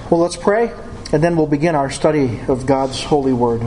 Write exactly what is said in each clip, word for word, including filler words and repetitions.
Well, let's pray, and then we'll begin our study of God's holy word.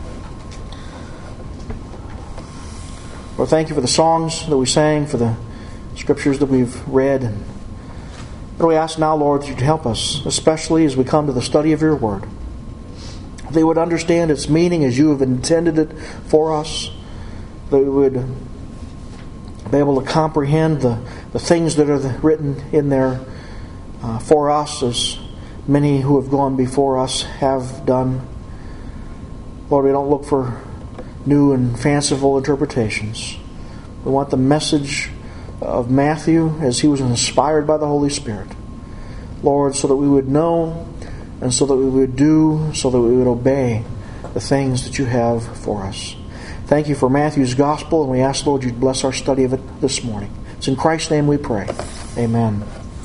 Lord, thank you for the songs that we sang, for the scriptures that we've read. And Lord, we ask now, Lord, that you'd help us, especially as we come to the study of your word. They would understand its meaning as you have intended it for us. They would be able to comprehend the, the things that are written in there uh, for us, as many who have gone before us have done. Lord, we don't look for new and fanciful interpretations. We want the message of Matthew as he was inspired by the Holy Spirit. Lord, so that we would know, and so that we would do, so that we would obey the things that you have for us. Thank you for Matthew's Gospel, and we ask, Lord, you'd bless our study of it this morning. It's in Christ's name we pray. Amen.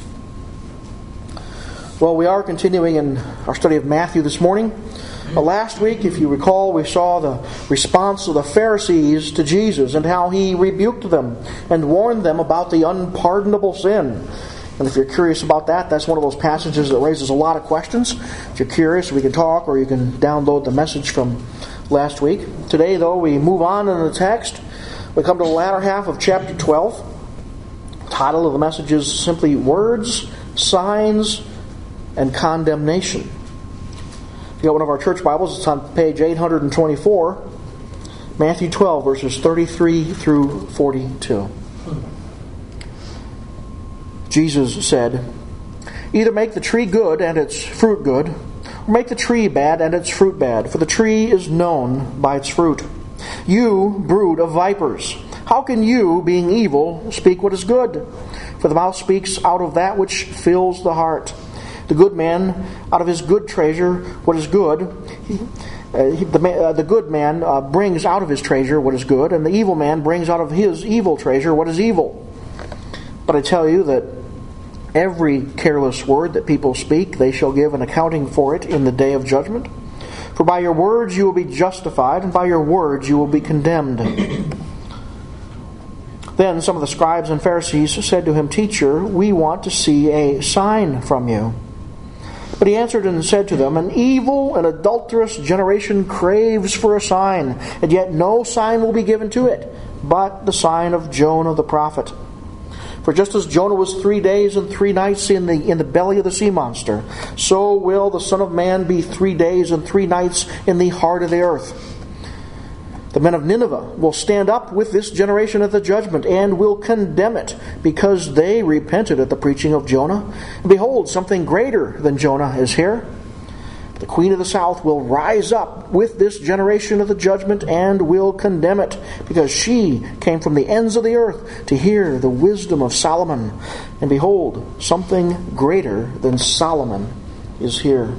Well, we are continuing in our study of Matthew this morning. Uh, last week, if you recall, we saw the response of the Pharisees to Jesus and how he rebuked them and warned them about the unpardonable sin. And if you're curious about that, that's one of those passages that raises a lot of questions. If you're curious, we can talk, or you can download the message from last week. Today, though, we move on in the text. We come to the latter half of chapter twelve. The title of the message is simply Words, Signs, and Condemnation. If you got one of our church Bibles, it's on page eight twenty-four, Matthew twelve, verses thirty-three through forty-two. Jesus said, "Either make the tree good and its fruit good, or make the tree bad and its fruit bad, for the tree is known by its fruit. You, brood of vipers, how can you, being evil, speak what is good? For the mouth speaks out of that which fills the heart. The good man, out of his good treasure, what is good. He, uh, he, the, uh, the good man uh, brings out of his treasure what is good, and the evil man brings out of his evil treasure what is evil. But I tell you that every careless word that people speak, they shall give an accounting for it in the day of judgment. For by your words you will be justified, and by your words you will be condemned." Then some of the scribes and Pharisees said to him, "Teacher, we want to see a sign from you." But he answered and said to them, "An evil and adulterous generation craves for a sign, and yet no sign will be given to it, but the sign of Jonah the prophet. For just as Jonah was three days and three nights in the in the belly of the sea monster, so will the Son of Man be three days and three nights in the heart of the earth. The men of Nineveh will stand up with this generation at the judgment and will condemn it, because they repented at the preaching of Jonah. And behold, something greater than Jonah is here. The queen of the south will rise up with this generation at the judgment and will condemn it, because she came from the ends of the earth to hear the wisdom of Solomon. And behold, something greater than Solomon is here."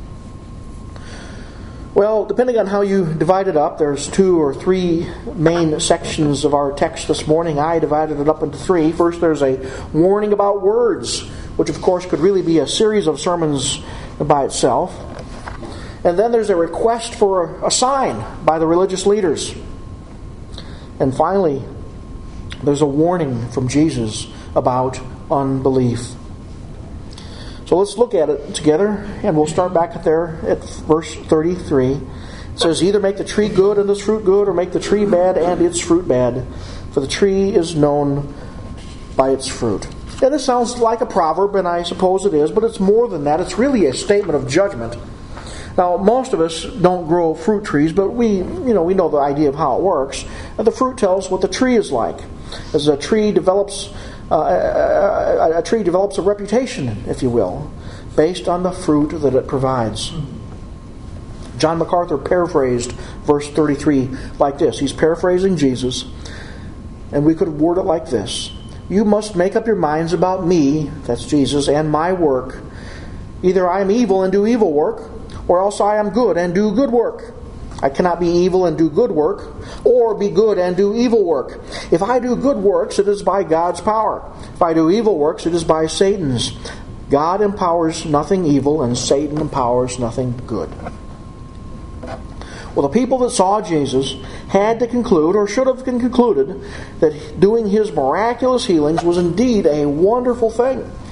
Well, depending on how you divide it up, there's two or three main sections of our text this morning. I divided it up into three. First, there's a warning about words, which of course could really be a series of sermons by itself. And then there's a request for a sign by the religious leaders. And finally, there's a warning from Jesus about unbelief. So let's look at it together, and we'll start back there at verse thirty-three. It says, "Either make the tree good and its fruit good, or make the tree bad and its fruit bad, for the tree is known by its fruit." And this sounds like a proverb, and I suppose it is, but it's more than that. It's really a statement of judgment. Now, most of us don't grow fruit trees, but we, you know, we know the idea of how it works. And the fruit tells what the tree is like. As a tree develops, uh, a, a, a tree develops a reputation, if you will, based on the fruit that it provides. John MacArthur paraphrased verse thirty-three like this. He's paraphrasing Jesus, and we could word it like this: "You must make up your minds about me," that's Jesus, "and my work. Either I am evil and do evil work, or else I am good and do good work. I cannot be evil and do good work, or be good and do evil work. If I do good works, it is by God's power. If I do evil works, it is by Satan's. God empowers nothing evil, and Satan empowers nothing good." Well, the people that saw Jesus had to conclude, or should have concluded, that doing his miraculous healings was indeed a wonderful thing.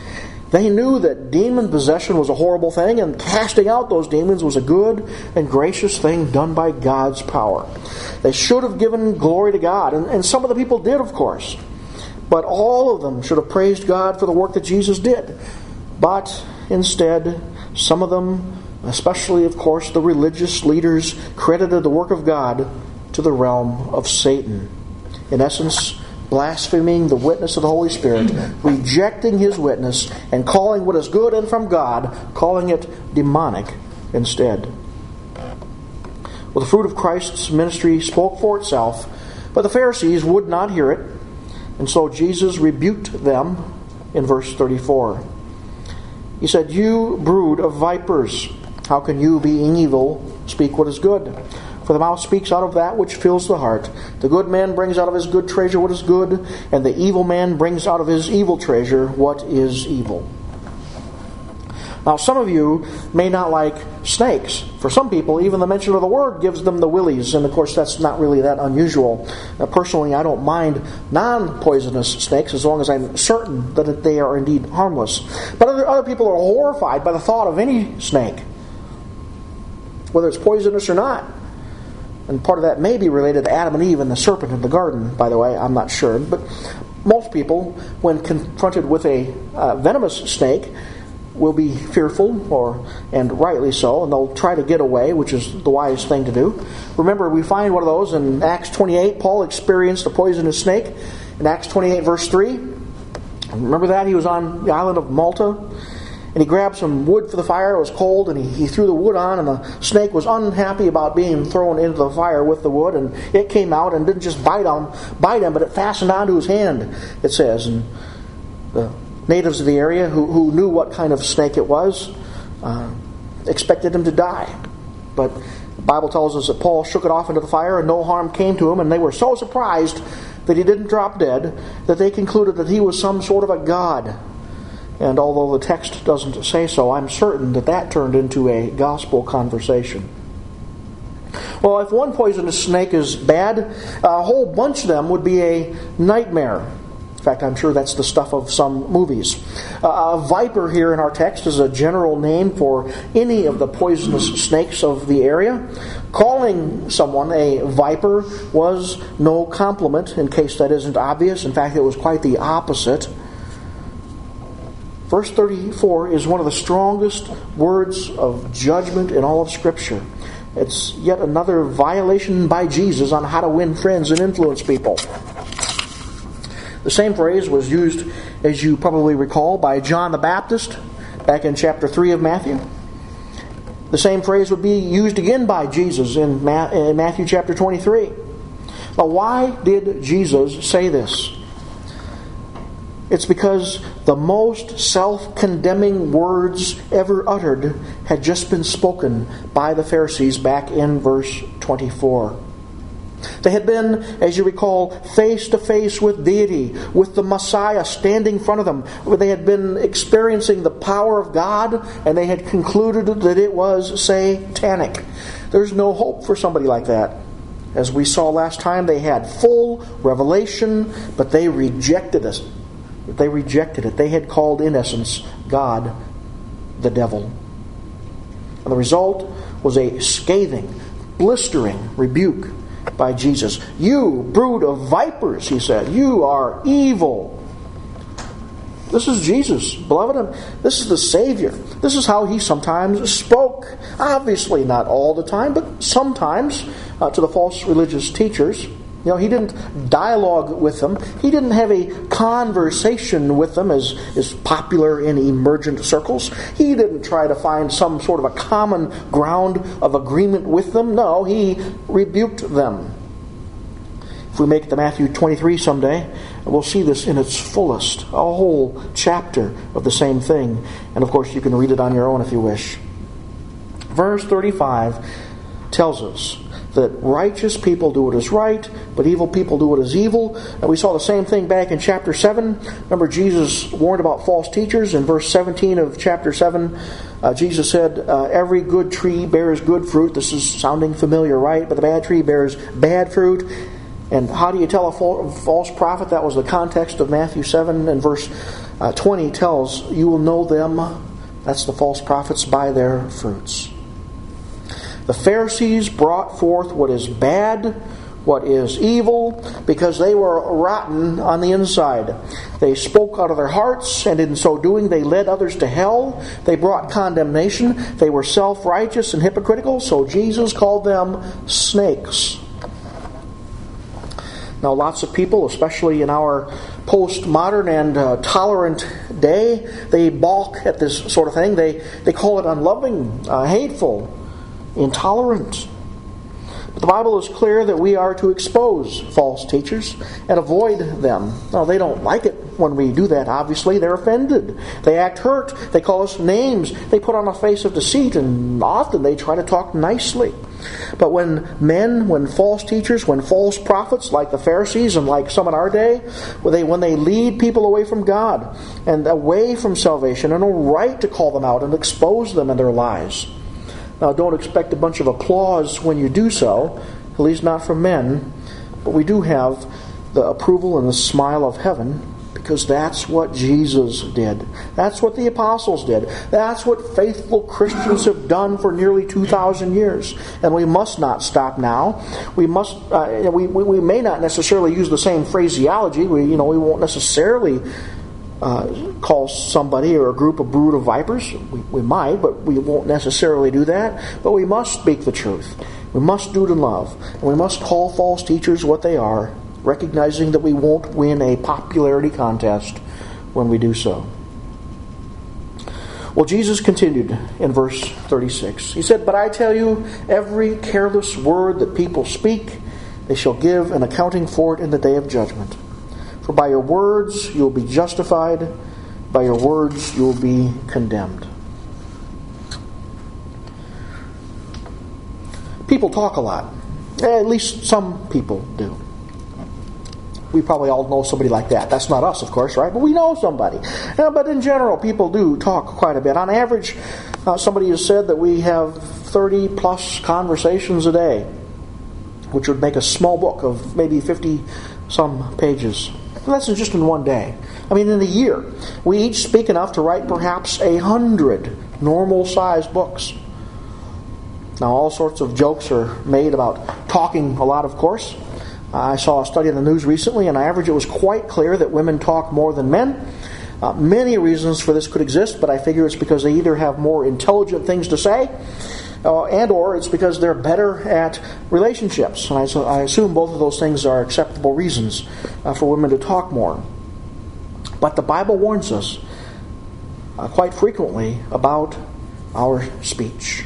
They knew that demon possession was a horrible thing, and casting out those demons was a good and gracious thing done by God's power. They should have given glory to God, and, and some of the people did, of course. But all of them should have praised God for the work that Jesus did. But instead, some of them, especially, of course, the religious leaders, credited the work of God to the realm of Satan. In essence, blaspheming the witness of the Holy Spirit, rejecting His witness, and calling what is good and from God, calling it demonic instead. Well, the fruit of Christ's ministry spoke for itself, but the Pharisees would not hear it, and so Jesus rebuked them in verse thirty-four. He said, "You brood of vipers, how can you, being evil, speak what is good? For the mouth speaks out of that which fills the heart. The good man brings out of his good treasure what is good, and the evil man brings out of his evil treasure what is evil." Now, some of you may not like snakes. For some people, even the mention of the word gives them the willies, and of course that's not really that unusual. Now, personally, I don't mind non-poisonous snakes as long as I'm certain that they are indeed harmless. But other, other people are horrified by the thought of any snake, whether it's poisonous or not. And part of that may be related to Adam and Eve and the serpent in the garden, by the way. I'm not sure. But most people, when confronted with a uh, venomous snake, will be fearful, or and rightly so, and they'll try to get away, which is the wise thing to do. Remember, we find one of those in Acts twenty-eight. Paul experienced a poisonous snake in Acts twenty-eight, verse three. Remember that? He was on the island of Malta, and he grabbed some wood for the fire. It was cold, and he, he threw the wood on, and the snake was unhappy about being thrown into the fire with the wood, and it came out and didn't just bite him, bite him, but it fastened onto his hand, it says. And the natives of the area who, who knew what kind of snake it was uh, expected him to die. But the Bible tells us that Paul shook it off into the fire and no harm came to him, and they were so surprised that he didn't drop dead that they concluded that he was some sort of a god. And although the text doesn't say so, I'm certain that that turned into a gospel conversation. Well, if one poisonous snake is bad, a whole bunch of them would be a nightmare. In fact, I'm sure that's the stuff of some movies. Uh, a viper here in our text is a general name for any of the poisonous snakes of the area. Calling someone a viper was no compliment, in case that isn't obvious. In fact, it was quite the opposite. Verse thirty-four is one of the strongest words of judgment in all of Scripture. It's yet another violation by Jesus on how to win friends and influence people. The same phrase was used, as you probably recall, by John the Baptist back in chapter three of Matthew. The same phrase would be used again by Jesus in Matthew chapter twenty-three. Now, why did Jesus say this? It's because the most self-condemning words ever uttered had just been spoken by the Pharisees back in verse twenty-four. They had been, as you recall, face to face with deity, with the Messiah standing in front of them. They had been experiencing the power of God, and they had concluded that it was satanic. There's no hope for somebody like that. As we saw last time, they had full revelation, but they rejected it. They rejected it. They had called, in essence, God the devil. And the result was a scathing, blistering rebuke by Jesus. "You brood of vipers," he said, "you are evil." This is Jesus, beloved. This is the Savior. This is how he sometimes spoke. Obviously not all the time, but sometimes uh, to the false religious teachers. You know, he didn't dialogue with them. He didn't have a conversation with them as is popular in emergent circles. He didn't try to find some sort of a common ground of agreement with them. No, he rebuked them. If we make it to Matthew twenty-three someday, we'll see this in its fullest. A whole chapter of the same thing. And of course, you can read it on your own if you wish. Verse thirty-five tells us that righteous people do what is right, but evil people do what is evil. And we saw the same thing back in chapter seven. Remember, Jesus warned about false teachers. In verse seventeen of chapter seven, uh, Jesus said, uh, every good tree bears good fruit. This is sounding familiar, right? But the bad tree bears bad fruit. And how do you tell a false prophet? That was the context of Matthew seven and verse uh, twenty tells, you will know them, that's the false prophets, by their fruits. The Pharisees brought forth what is bad, what is evil, because they were rotten on the inside. They spoke out of their hearts, and in so doing they led others to hell. They brought condemnation. They were self-righteous and hypocritical, so Jesus called them snakes. Now, lots of people, especially in our postmodern and uh, tolerant day, they balk at this sort of thing. They, they call it unloving, uh, hateful, intolerant. But the Bible is clear that we are to expose false teachers and avoid them. Now, they don't like it when we do that, obviously. They're offended. They act hurt. They call us names. They put on a face of deceit, and often they try to talk nicely. But when men, when false teachers, when false prophets, like the Pharisees and like some in our day, when they, when they lead people away from God and away from salvation, and a right to call them out and expose them in their lies. Now, don't expect a bunch of applause when you do so, at least not from men, but we do have the approval and the smile of heaven, because that's what Jesus did. That's what the apostles did. That's what faithful Christians have done for nearly two thousand years. And we must not stop now. We must. Uh, we, we we may not necessarily use the same phraseology. We you know we won't necessarily uh, call somebody or a group a brood of vipers. We, we might, but we won't necessarily do that. But we must speak the truth. We must do it in love, and we must call false teachers what they are, recognizing that we won't win a popularity contest when we do so. Well, Jesus continued in verse thirty-six. He said, "But I tell you, every careless word that people speak, they shall give an accounting for it in the day of judgment. For by your words you will be justified, by your words you will be condemned." People talk a lot. At least some people do. We probably all know somebody like that. That's not us, of course, right? But we know somebody. Uh, but in general, people do talk quite a bit. On average, uh, somebody has said that we have thirty plus conversations a day, which would make a small book of maybe fifty some pages. And that's just in one day. I mean, in a year, we each speak enough to write perhaps a hundred normal-sized books. Now, all sorts of jokes are made about talking a lot, of course. I saw a study in the news recently, and on average it was quite clear that women talk more than men. Uh, many reasons for this could exist, but I figure it's because they either have more intelligent things to say, uh, and or it's because they're better at relationships. And I, I assume both of those things are acceptable reasons uh, for women to talk more. But the Bible warns us uh, quite frequently about our speech.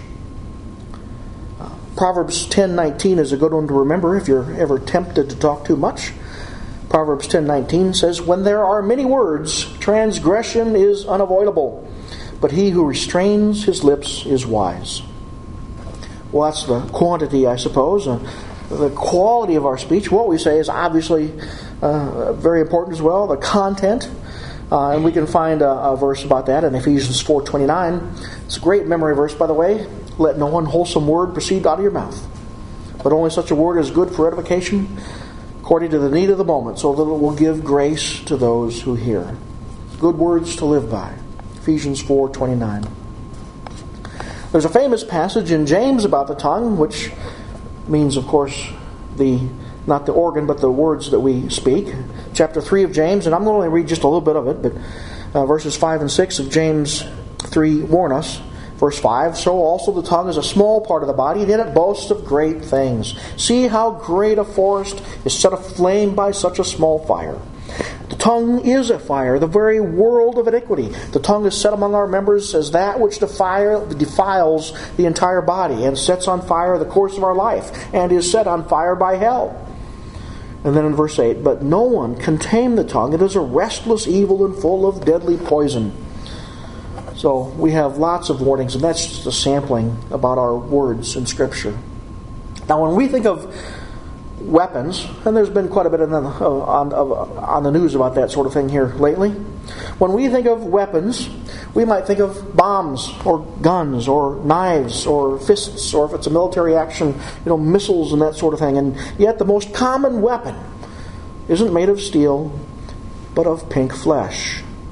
Proverbs ten nineteen is a good one to remember if you're ever tempted to talk too much. Proverbs ten nineteen says, "When there are many words, transgression is unavoidable, but he who restrains his lips is wise." Well, that's the quantity, I suppose. Uh, the quality of our speech, what we say, is obviously uh, very important as well. The content, uh, and we can find a, a verse about that in Ephesians four twenty-nine. It's a great memory verse, by the way. "Let no unwholesome word proceed out of your mouth, but only such a word as good for edification, according to the need of the moment, so that it will give grace to those who hear." Good words to live by. Ephesians four twenty-nine. There's a famous passage in James about the tongue, which means, of course, the not the organ, but the words that we speak. Chapter three of James, and I'm going to only read just a little bit of it, but uh, verses five and six of James three warn us. Verse five, "So also the tongue is a small part of the body, and yet it boasts of great things. See how great a forest is set aflame by such a small fire. The tongue is a fire, the very world of iniquity. The tongue is set among our members as that which defile, defiles the entire body, and sets on fire the course of our life, and is set on fire by hell." And then in verse eight, "But no one can tame the tongue. It is a restless evil and full of deadly poison." So we have lots of warnings, and that's just a sampling about our words in Scripture. Now, when we think of weapons, and there's been quite a bit of, on, of, on the news about that sort of thing here lately. When we think of weapons, we might think of bombs, or guns, or knives, or fists, or if it's a military action, you know, missiles and that sort of thing. And yet the most common weapon isn't made of steel, but of pink flesh.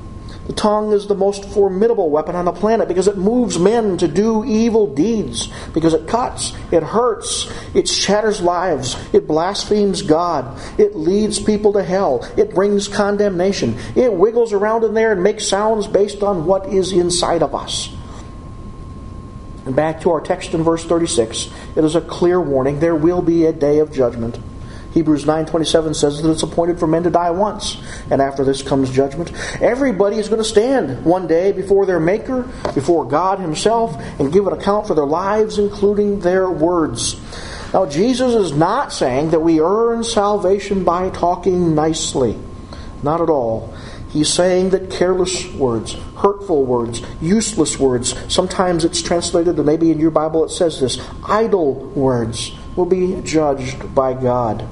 The tongue is the most formidable weapon on the planet because it moves men to do evil deeds, because it cuts, it hurts, it shatters lives, it blasphemes God, it leads people to hell, it brings condemnation, it wiggles around in there and makes sounds based on what is inside of us. And back to our text in verse thirty-six, it is a clear warning. There will be a day of judgment. Hebrews nine twenty-seven says that it's appointed for men to die once, and after this comes judgment. Everybody is going to stand one day before their Maker, before God Himself, and give an account for their lives, including their words. Now, Jesus is not saying that we earn salvation by talking nicely. Not at all. He's saying that careless words, hurtful words, useless words, sometimes it's translated, and maybe in your Bible it says this, idle words, will be judged by God.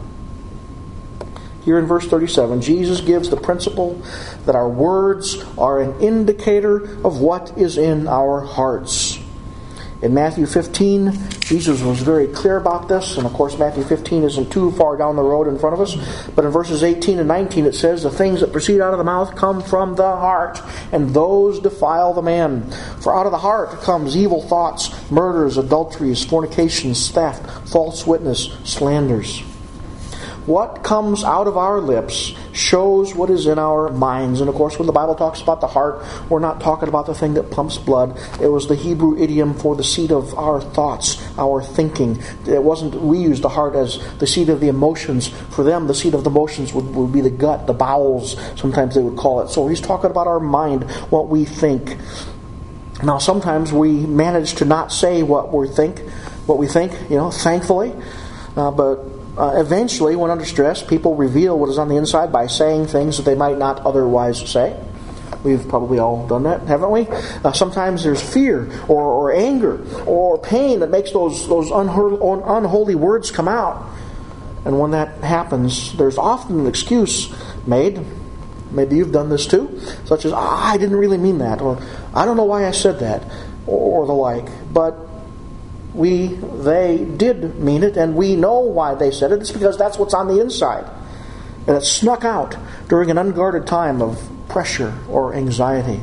Here in verse thirty-seven, Jesus gives the principle that our words are an indicator of what is in our hearts. In Matthew fifteen, Jesus was very clear about this, and of course Matthew fifteen isn't too far down the road in front of us, but in verses eighteen and nineteen it says, the things that proceed out of the mouth come from the heart, and those defile the man. For out of the heart comes evil thoughts, murders, adulteries, fornications, theft, false witness, slanders. What comes out of our lips shows what is in our minds. And of course, when the Bible talks about the heart, we're not talking about the thing that pumps blood. It was the Hebrew idiom for the seat of our thoughts, our thinking. It wasn't, we used the heart as the seat of the emotions. For them, the seat of the emotions would, would be the gut, the bowels, sometimes they would call it. So he's talking about our mind, what we think. Now, sometimes we manage to not say what we think, what we think, you know, thankfully. Uh, but Uh, eventually, when under stress, people reveal what is on the inside by saying things that they might not otherwise say. We've probably all done that, haven't we? Uh, sometimes there's fear or, or anger or pain that makes those, those unholy, unholy words come out. And when that happens, there's often an excuse made. Maybe you've done this too. Such as, ah, I didn't really mean that. Or, I don't know why I said that. Or, or the like. But We, they did mean it, and we know why they said it. It's because that's what's on the inside. And it snuck out during an unguarded time of pressure or anxiety.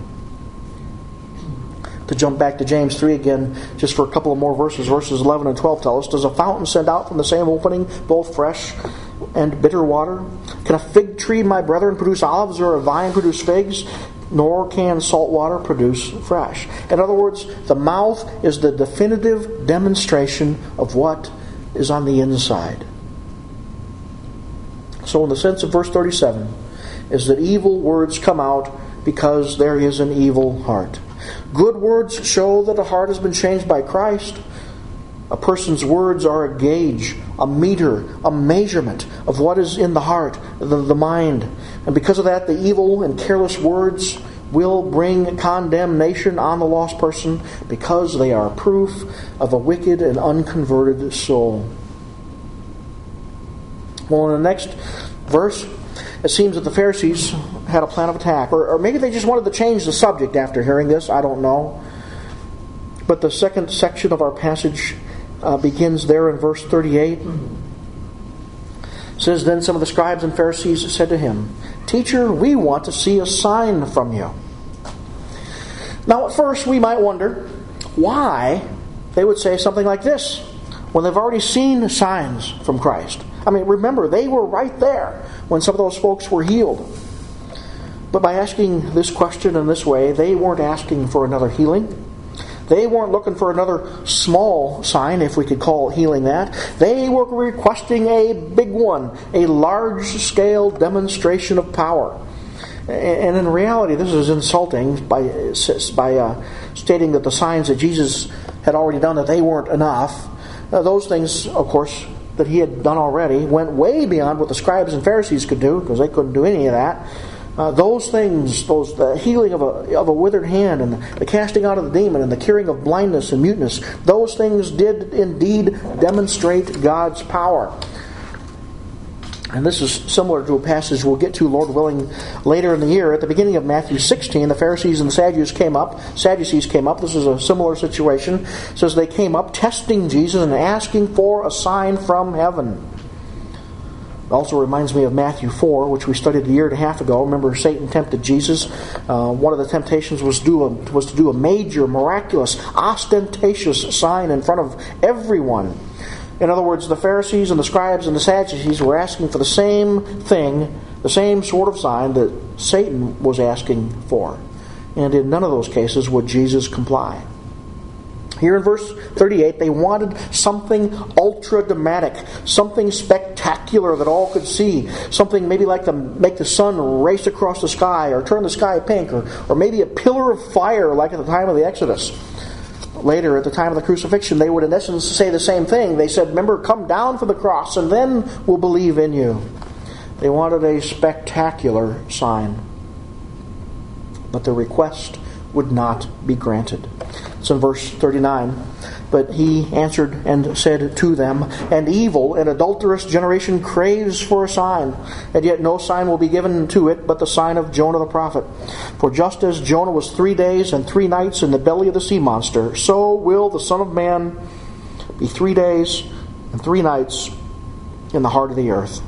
To jump back to James three again, just for a couple of more verses, verses eleven and twelve tell us, does a fountain send out from the same opening both fresh and bitter water? Can a fig tree, my brethren, produce olives, or a vine produce figs? Nor can salt water produce fresh. In other words, the mouth is the definitive demonstration of what is on the inside. So in the sense of verse thirty-seven, is that evil words come out because there is an evil heart. Good words show that the heart has been changed by Christ. A person's words are a gauge, a meter, a measurement of what is in the heart, the, the mind. And because of that, the evil and careless words will bring condemnation on the lost person because they are proof of a wicked and unconverted soul. Well, in the next verse, it seems that the Pharisees had a plan of attack. Or, or maybe they just wanted to change the subject after hearing this. I don't know. But the second section of our passage Uh, begins there in verse thirty-eight. It says, then some of the scribes and Pharisees said to him, Teacher, we want to see a sign from you. Now at first we might wonder why they would say something like this when they've already seen signs from Christ. I mean, remember, they were right there when some of those folks were healed. But by asking this question in this way, they weren't asking for another healing. They weren't looking for another small sign, if we could call healing that. They were requesting a big one, a large-scale demonstration of power. And in reality, this is insulting by by uh, stating that the signs that Jesus had already done, that they weren't enough. Now, those things, of course, that he had done already went way beyond what the scribes and Pharisees could do, because they couldn't do any of that. Uh, those things, those the healing of a of a withered hand, and the casting out of the demon, and the curing of blindness and muteness, those things did indeed demonstrate God's power. And this is similar to a passage we'll get to, Lord willing, later in the year. At the beginning of Matthew sixteen, the Pharisees and the Sadducees came up. Sadducees came up. This is a similar situation. It says they came up testing Jesus and asking for a sign from heaven. It also reminds me of Matthew four, which we studied a year and a half ago. Remember, Satan tempted Jesus. Uh, one of the temptations was, do a, was to do a major, miraculous, ostentatious sign in front of everyone. In other words, the Pharisees and the scribes and the Sadducees were asking for the same thing, the same sort of sign that Satan was asking for. And in none of those cases would Jesus comply. Here in verse thirty-eight, they wanted something ultra-dramatic, something spectacular that all could see, something maybe like to make the sun race across the sky or turn the sky pink, or, or maybe a pillar of fire like at the time of the Exodus. Later, at the time of the crucifixion, they would in essence say the same thing. They said, remember, come down from the cross and then we'll believe in you. They wanted a spectacular sign. But their request would not be granted. It's in verse thirty-nine. But he answered and said to them, an evil and adulterous generation craves for a sign, and yet no sign will be given to it but the sign of Jonah the prophet. For just as Jonah was three days and three nights in the belly of the sea monster, so will the Son of Man be three days and three nights in the heart of the earth.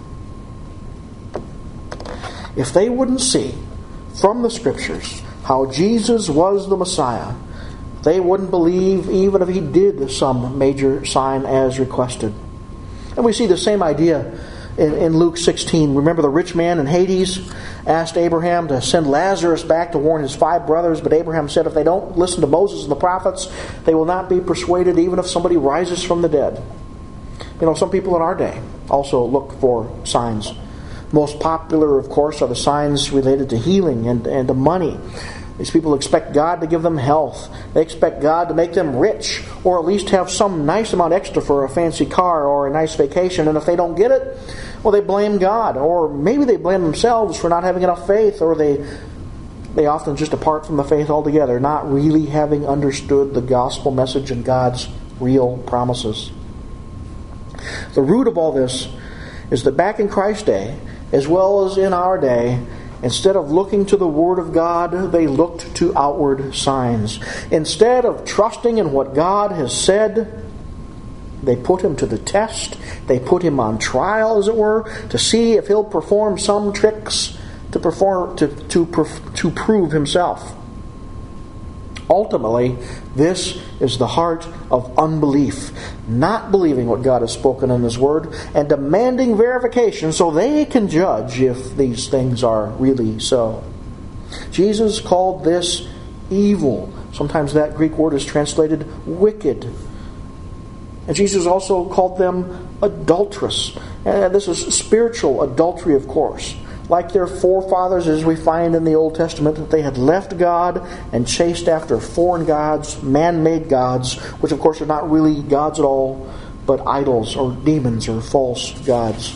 If they wouldn't see from the Scriptures how Jesus was the Messiah, they wouldn't believe even if he did some major sign as requested. And we see the same idea in, in Luke sixteen. Remember the rich man in Hades asked Abraham to send Lazarus back to warn his five brothers, but Abraham said if they don't listen to Moses and the prophets, they will not be persuaded even if somebody rises from the dead. You know, some people in our day also look for signs. Most popular, of course, are the signs related to healing and, and to money. These people expect God to give them health. They expect God to make them rich, or at least have some nice amount extra for a fancy car or a nice vacation. And if they don't get it, well, they blame God. Or maybe they blame themselves for not having enough faith, or they they often just depart from the faith altogether, not really having understood the gospel message and God's real promises. The root of all this is that back in Christ's day, as well as in our day, instead of looking to the Word of God, they looked to outward signs. Instead of trusting in what God has said, they put Him to the test. They put Him on trial, as it were, to see if He'll perform some tricks to perform to to, to prove Himself. Ultimately, this is the heart of unbelief. Not believing what God has spoken in His Word and demanding verification so they can judge if these things are really so. Jesus called this evil. Sometimes that Greek word is translated wicked. And Jesus also called them adulterous. And this is spiritual adultery, of course. Like their forefathers, as we find in the Old Testament, that they had left God and chased after foreign gods, man-made gods, which of course are not really gods at all, but idols or demons or false gods.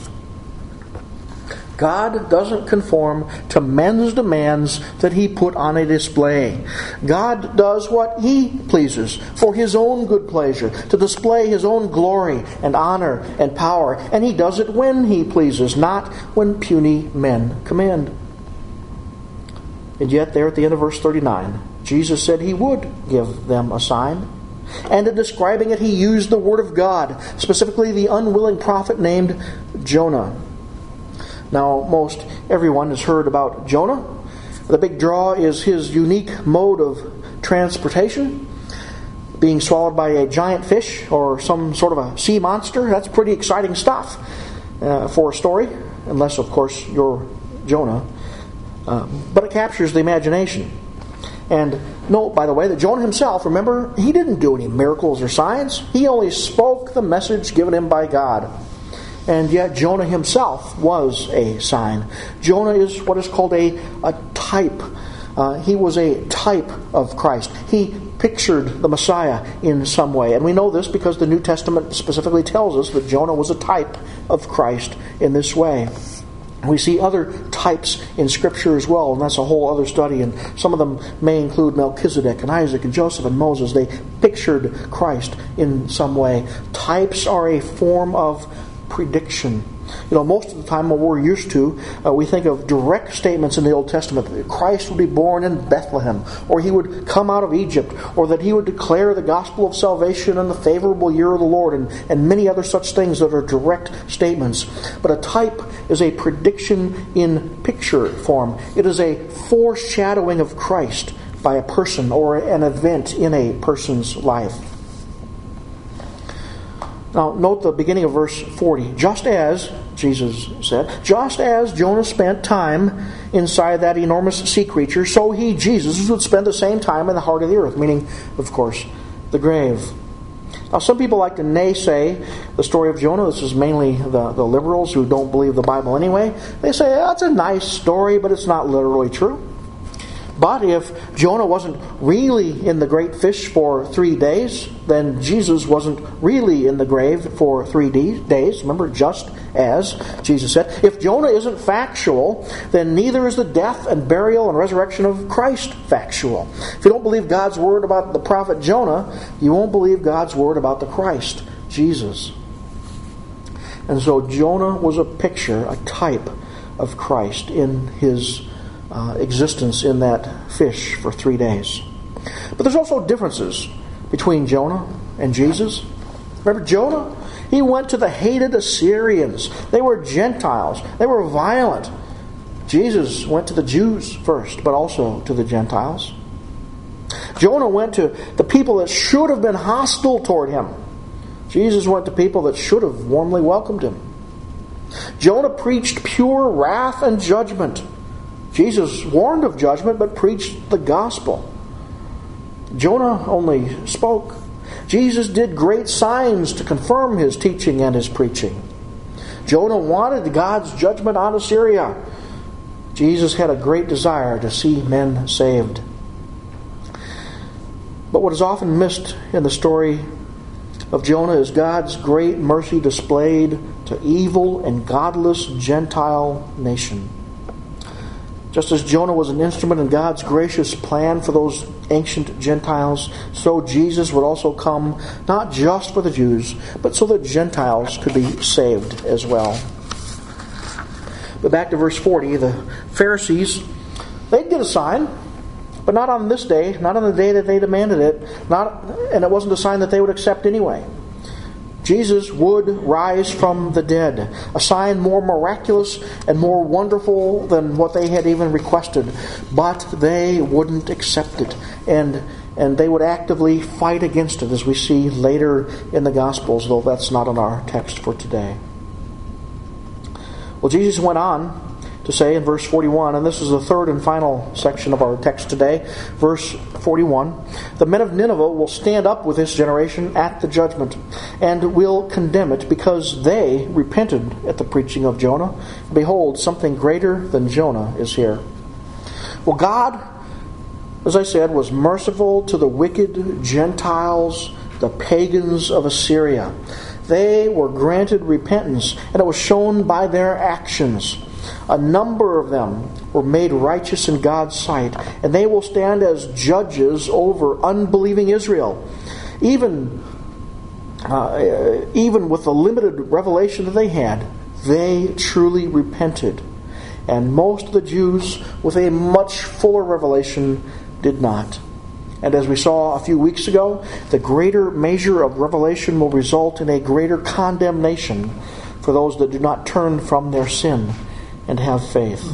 God doesn't conform to men's demands that He put on a display. God does what He pleases for His own good pleasure, to display His own glory and honor and power. And He does it when He pleases, not when puny men command. And yet there at the end of verse thirty-nine, Jesus said He would give them a sign. And in describing it, He used the Word of God, specifically the unwilling prophet named Jonah. Now, most everyone has heard about Jonah. The big draw is his unique mode of transportation, being swallowed by a giant fish or some sort of a sea monster. That's pretty exciting stuff uh, for a story, unless, of course, you're Jonah. Uh, but it captures the imagination. And note, by the way, that Jonah himself, remember, he didn't do any miracles or signs. He only spoke the message given him by God. And yet Jonah himself was a sign. Jonah is what is called a, a type. Uh, he was a type of Christ. He pictured the Messiah in some way. And we know this because the New Testament specifically tells us that Jonah was a type of Christ in this way. We see other types in Scripture as well, and that's a whole other study. And some of them may include Melchizedek and Isaac and Joseph and Moses. They pictured Christ in some way. Types are a form of prediction. You know, most of the time what we're used to, uh, we think of direct statements in the Old Testament that Christ would be born in Bethlehem, or he would come out of Egypt, or that he would declare the gospel of salvation in the favorable year of the Lord, and, and many other such things that are direct statements. But a type is a prediction in picture form. It is a foreshadowing of Christ by a person or an event in a person's life. Now, note the beginning of verse forty. Just as, Jesus said, just as Jonah spent time inside that enormous sea creature, so he, Jesus, would spend the same time in the heart of the earth, meaning, of course, the grave. Now, some people like to naysay the story of Jonah. This is mainly the, the liberals who don't believe the Bible anyway. They say, that's a nice story, but it's not literally true. But if Jonah wasn't really in the great fish for three days, then Jesus wasn't really in the grave for three days. Remember, just as Jesus said. If Jonah isn't factual, then neither is the death and burial and resurrection of Christ factual. If you don't believe God's word about the prophet Jonah, you won't believe God's word about the Christ, Jesus. And so Jonah was a picture, a type of Christ in his Uh, existence in that fish for three days. But there's also differences between Jonah and Jesus. Remember Jonah? He went to the hated Assyrians. They were Gentiles. They were violent. Jesus went to the Jews first, but also to the Gentiles. Jonah went to the people that should have been hostile toward him. Jesus went to people that should have warmly welcomed him. Jonah preached pure wrath and judgment. Jesus warned of judgment, but preached the gospel. Jonah only spoke. Jesus did great signs to confirm his teaching and his preaching. Jonah wanted God's judgment on Assyria. Jesus had a great desire to see men saved. But what is often missed in the story of Jonah is God's great mercy displayed to evil and godless Gentile nation. Just as Jonah was an instrument in God's gracious plan for those ancient Gentiles, so Jesus would also come not just for the Jews, but so that Gentiles could be saved as well. But back to verse forty, the Pharisees, they'd get a sign, but not on this day, not on the day that they demanded it, not, and it wasn't a sign that they would accept anyway. Jesus would rise from the dead, a sign more miraculous and more wonderful than what they had even requested. But they wouldn't accept it, and and they would actively fight against it, as we see later in the Gospels, though that's not in our text for today. Well, Jesus went on to say in verse forty-one, and this is the third and final section of our text today, verse forty-one, the men of Nineveh will stand up with this generation at the judgment, and will condemn it, because they repented at the preaching of Jonah. Behold, something greater than Jonah is here. Well, God, as I said, was merciful to the wicked Gentiles, the pagans of Assyria. They were granted repentance, and it was shown by their actions. A number of them were made righteous in God's sight, and they will stand as judges over unbelieving Israel. Even, uh, even with the limited revelation that they had, they truly repented. And most of the Jews, with a much fuller revelation, did not. And as we saw a few weeks ago, the greater measure of revelation will result in a greater condemnation for those that do not turn from their sin and have faith.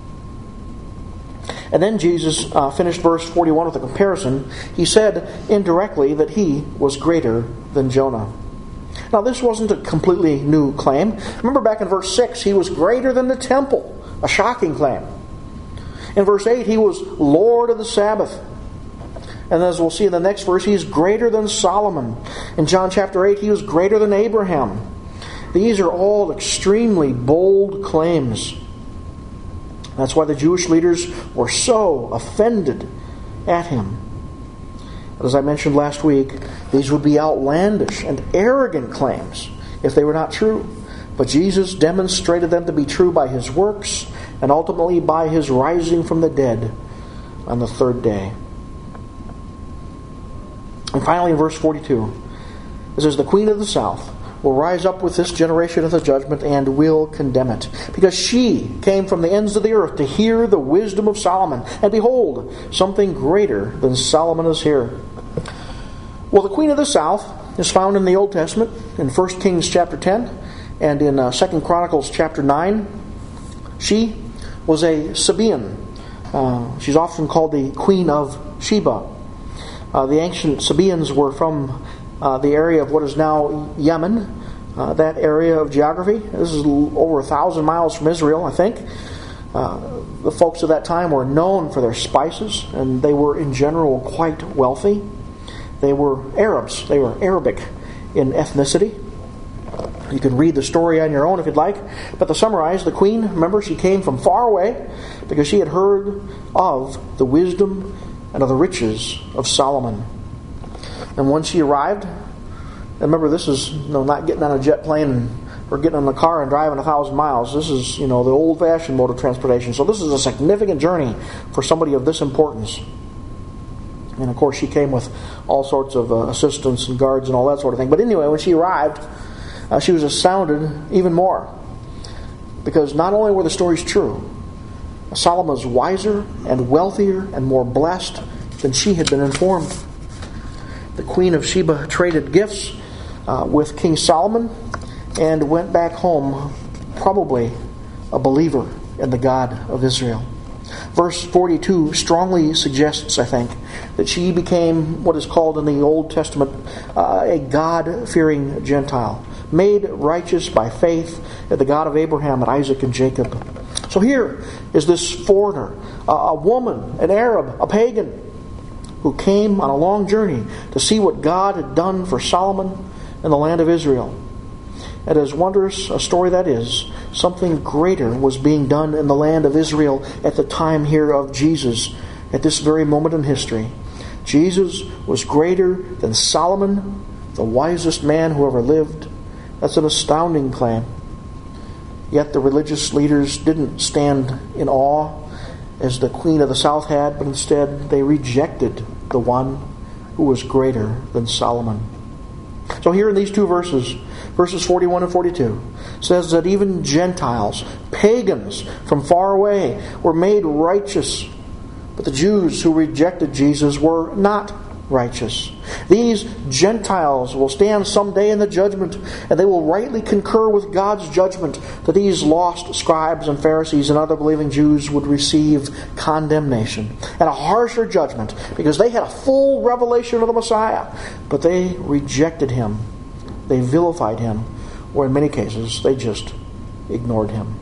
And then Jesus uh, finished verse forty-one with a comparison. He said indirectly that he was greater than Jonah. Now, this wasn't a completely new claim. Remember back in verse six, he was greater than the temple. A shocking claim. In verse eight, he was Lord of the Sabbath. And as we'll see in the next verse, he's greater than Solomon. In John chapter eight, he was greater than Abraham. These are all extremely bold claims. That's why the Jewish leaders were so offended at him. As I mentioned last week, these would be outlandish and arrogant claims if they were not true. But Jesus demonstrated them to be true by his works and ultimately by his rising from the dead on the third day. And finally in verse forty-two, it says, the queen of the south will rise up with this generation at the judgment and will condemn it. Because she came from the ends of the earth to hear the wisdom of Solomon. And behold, something greater than Solomon is here. Well, the Queen of the South is found in the Old Testament in First Kings chapter ten and in uh, Second Chronicles chapter nine. She was a Sabaean. Uh, she's often called the Queen of Sheba. Uh, the ancient Sabaeans were from uh, the area of what is now Yemen, uh, that area of geography. This is over a thousand miles from Israel, I think. Uh, the folks of that time were known for their spices, and they were in general quite wealthy. They were Arabs. They were Arabic in ethnicity. You can read the story on your own if you'd like. But to summarize, the queen, remember, she came from far away because she had heard of the wisdom and of the riches of Solomon. And when she arrived, and remember, this is you know, not getting on a jet plane or getting in a car and driving a thousand miles. This is you know the old-fashioned mode of transportation. So this is a significant journey for somebody of this importance. And of course, she came with all sorts of uh, assistants and guards and all that sort of thing. But anyway, when she arrived, uh, she was astounded even more. Because not only were the stories true, Solomon was wiser and wealthier and more blessed than she had been informed. The Queen of Sheba traded gifts uh, with King Solomon and went back home probably a believer in the God of Israel. Verse forty-two strongly suggests, I think, that she became what is called in the Old Testament uh, a God-fearing Gentile, made righteous by faith in the God of Abraham and Isaac and Jacob. So here is this foreigner, a woman, an Arab, a pagan, who came on a long journey to see what God had done for Solomon in the land of Israel. And as wondrous a story that is, something greater was being done in the land of Israel at the time here of Jesus, at this very moment in history. Jesus was greater than Solomon, the wisest man who ever lived. That's an astounding claim. Yet the religious leaders didn't stand in awe as the Queen of the South had, but instead they rejected the one who was greater than Solomon. So here in these two verses, verses forty-one and forty-two, says that even Gentiles, pagans from far away, were made righteous. But the Jews who rejected Jesus were not righteous. These Gentiles will stand someday in the judgment, and they will rightly concur with God's judgment that these lost scribes and Pharisees and other believing Jews would receive condemnation and a harsher judgment because they had a full revelation of the Messiah, but they rejected Him. They vilified Him, or in many cases, they just ignored Him.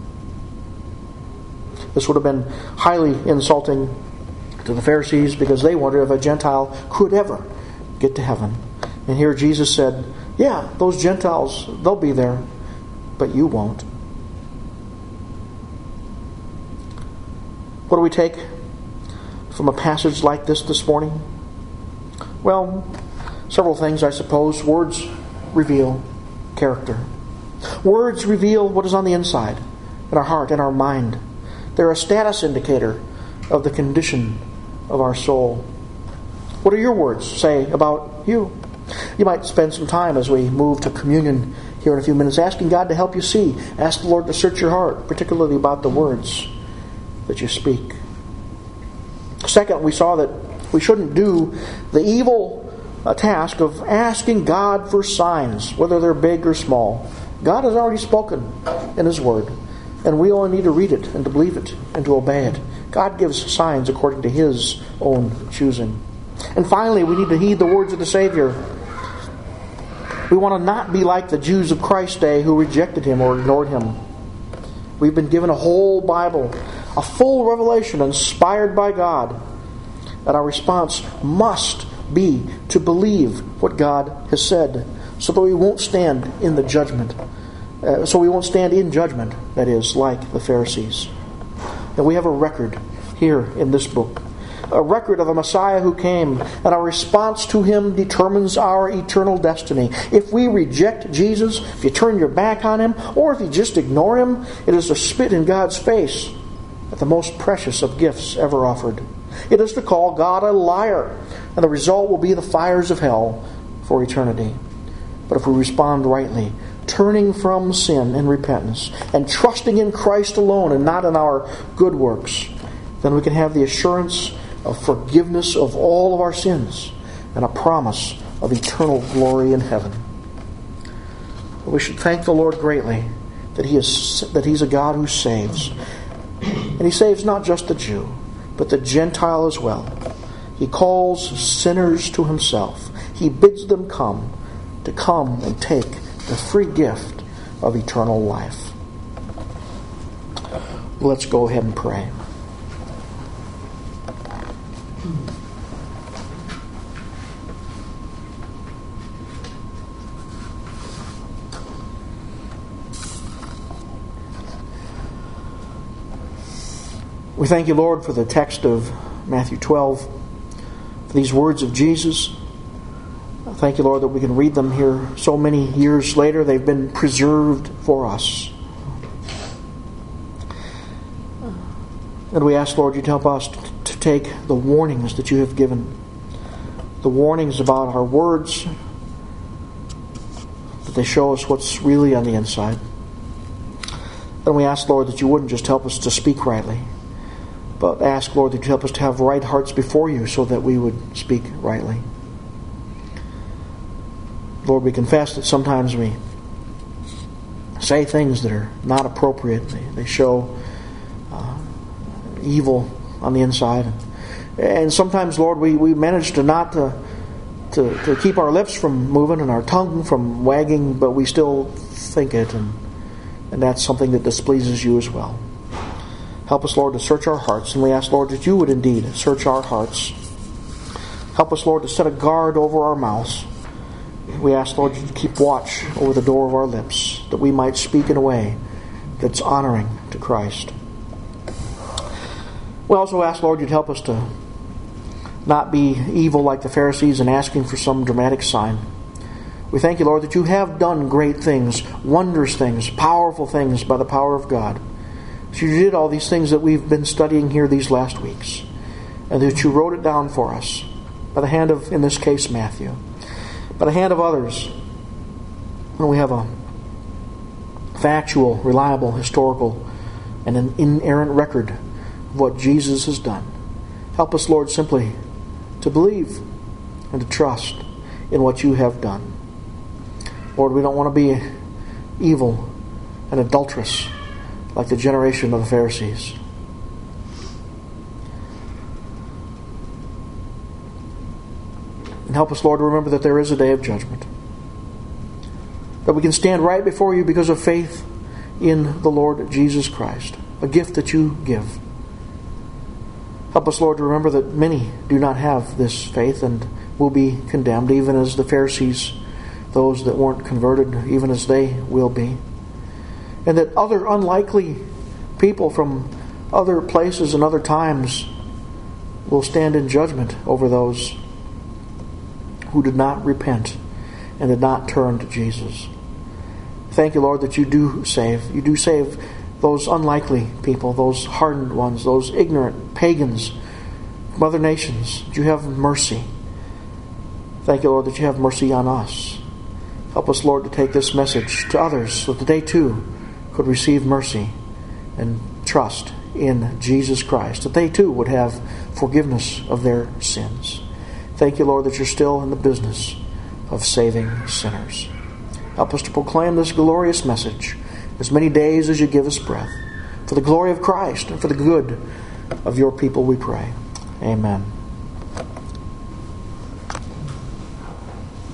This would have been highly insulting to the Pharisees because they wondered if a Gentile could ever get to heaven. And here Jesus said, yeah, those Gentiles, they'll be there, but you won't. What do we take from a passage like this this morning? Well, several things, I suppose. Words reveal character. Words reveal what is on the inside, in our heart, in our mind. They're a status indicator of the condition of our soul. What do your words say about you? You might spend some time as we move to communion here in a few minutes asking God to help you see. Ask the Lord to search your heart, particularly about the words that you speak. Second, we saw that we shouldn't do the evil uh, task of asking God for signs, whether they're big or small. God has already spoken in His Word, and we only need to read it and to believe it and to obey it. God gives signs according to His own choosing. And finally, we need to heed the words of the Savior. We want to not be like the Jews of Christ's day who rejected Him or ignored Him. We've been given a whole Bible, a full revelation inspired by God. And our response must be to believe what God has said so that we won't stand in the judgment. Uh, so we won't stand in judgment, that is, like the Pharisees. And we have a record here in this book. A record of a Messiah who came, and our response to Him determines our eternal destiny. If we reject Jesus, if you turn your back on Him, or if you just ignore Him, it is to spit in God's face at the most precious of gifts ever offered. It is to call God a liar, and the result will be the fires of hell for eternity. But if we respond rightly, turning from sin and repentance, and trusting in Christ alone and not in our good works, then we can have the assurance of forgiveness of all of our sins and a promise of eternal glory in heaven. We should thank the Lord greatly that He is that He's a God who saves. And He saves not just the Jew, but the Gentile as well. He calls sinners to Himself. He bids them come, to come and take the free gift of eternal life. Let's go ahead and pray. We thank You, Lord, for the text of Matthew twelve, for these words of Jesus. Thank You, Lord, that we can read them here so many years later. They've been preserved for us. And we ask, Lord, You'd help us to take the warnings that You have given, the warnings about our words, that they show us what's really on the inside. And we ask, Lord, that You wouldn't just help us to speak rightly, but ask, Lord, that You help us to have right hearts before You so that we would speak rightly. Lord, we confess that sometimes we say things that are not appropriate. They, they show uh, evil on the inside. And sometimes, Lord, we, we manage to not to, to, to keep our lips from moving and our tongue from wagging, but we still think it, and, and that's something that displeases You as well. Help us, Lord, to search our hearts, and we ask, Lord, that You would indeed search our hearts. Help us, Lord, to set a guard over our mouths. We ask, Lord, You to keep watch over the door of our lips, that we might speak in a way that's honoring to Christ. We also ask, Lord, You'd help us to not be evil like the Pharisees and asking for some dramatic sign. We thank You, Lord, that You have done great things, wondrous things, powerful things by the power of God. So You did all these things that we've been studying here these last weeks, and that You wrote it down for us by the hand of, in this case, Matthew, by the hand of others. When we have a factual, reliable, historical, and an inerrant record of what Jesus has done. Help us, Lord, simply to believe and to trust in what You have done. Lord, we don't want to be evil and adulterous like the generation of the Pharisees. And help us, Lord, to remember that there is a day of judgment, that we can stand right before You because of faith in the Lord Jesus Christ, a gift that You give. Help us, Lord, to remember that many do not have this faith and will be condemned, even as the Pharisees, those that weren't converted, even as they will be. And that other unlikely people from other places and other times will stand in judgment over those who did not repent and did not turn to Jesus. Thank You, Lord, that You do save. You do save those unlikely people, those hardened ones, those ignorant pagans from other nations. That You have mercy. Thank You, Lord, that You have mercy on us. Help us, Lord, to take this message to others so that they too could receive mercy and trust in Jesus Christ, that they too would have forgiveness of their sins. Thank You, Lord, that You're still in the business of saving sinners. Help us to proclaim this glorious message as many days as You give us breath, for the glory of Christ and for the good of Your people, we pray. Amen.